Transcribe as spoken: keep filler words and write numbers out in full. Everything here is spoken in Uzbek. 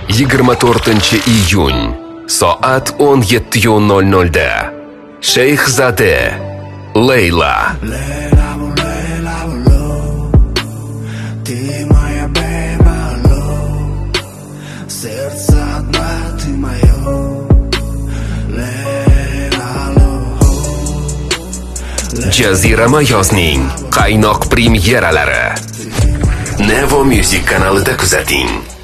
yigirma to'rtinchi iyun soat o'n yetti nol nol da Shayxzada Layla. Jazirama yozning qaynoq premyeralari Nevo Music kanalida kuzating.